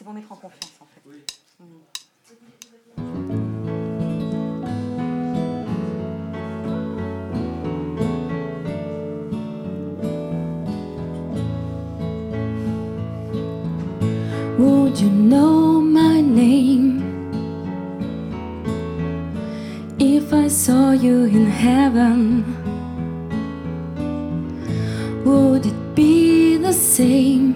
C'est pour mettre en confiance, en fait. Oui. Would you know my name if I saw you in heaven? Would it be the same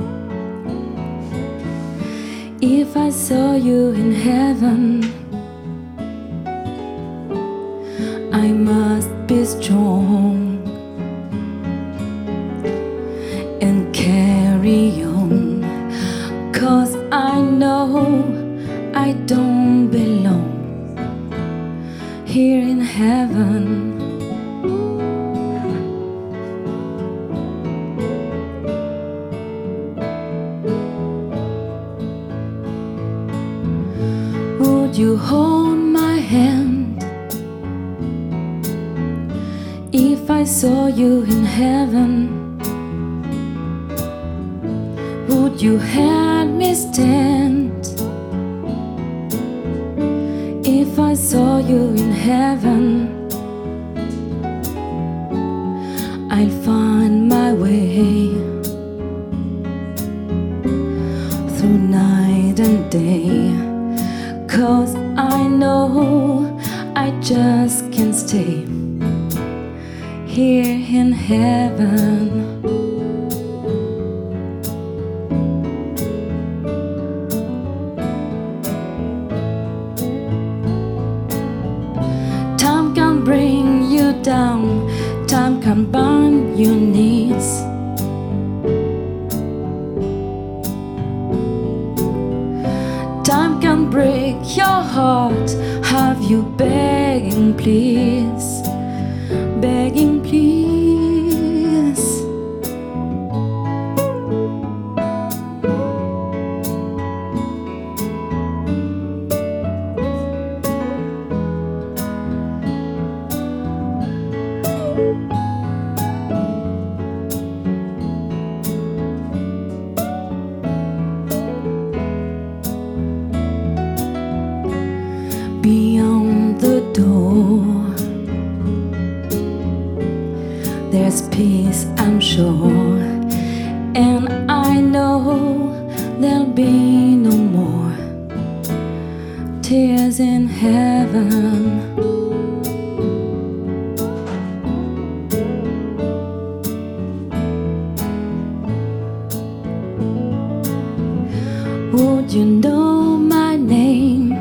if I saw you in heaven? I must be strong and carry on, 'cause I know I don't belong here in heaven. Would you hold my hand if I saw you in heaven? Would you help me stand if I saw you in heaven? I'll find my way through night and day, 'cause I know I just can't stay here in heaven. Time can bring you down, time can bend your knees. Time can break your heart, have you begging please, begging please. Beyond the door, there's peace, I'm sure, and I know there'll be no more tears in heaven. Would you know my name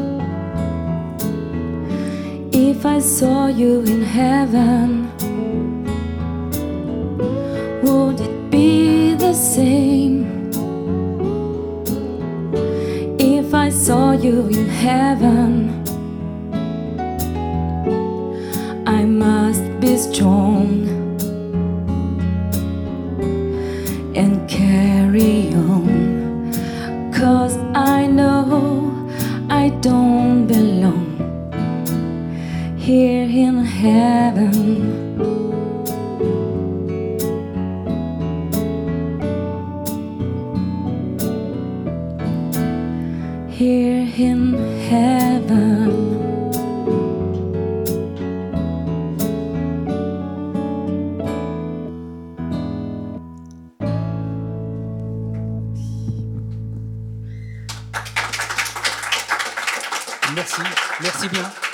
if I saw you in heaven? Would it be the same if I saw you in heaven? I must be strong and carry on, 'cause I know I don't belong here in heaven. Here in heaven. Merci, merci bien.